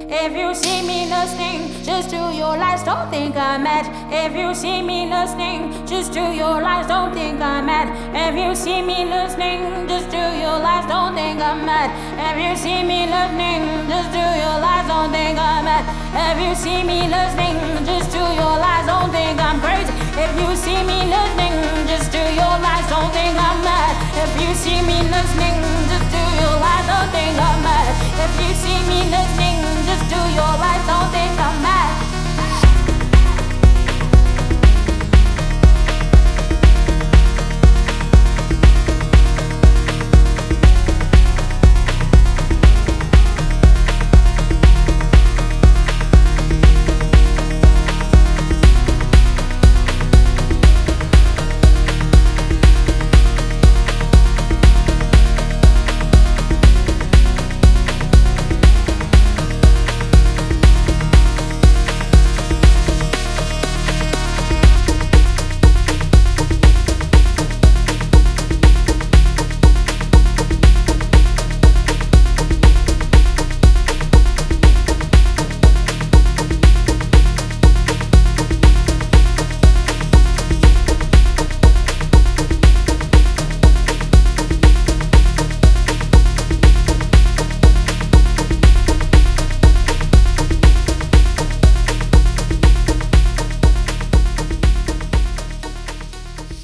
If you see me listening, just to your lies, don't think I'm mad. If you see me listening, just to your lies, don't think I'm mad. If you see me listening, just to your lies, don't think I'm mad. If you see me listening, just to your lies, don't think I'm mad. If you see me listening, just to your lies, don't think I'm crazy. If you see me listening, just to your lies, don't think I'm mad. If you see me listening, just to your lies, don't think I'm mad. If you see me listening.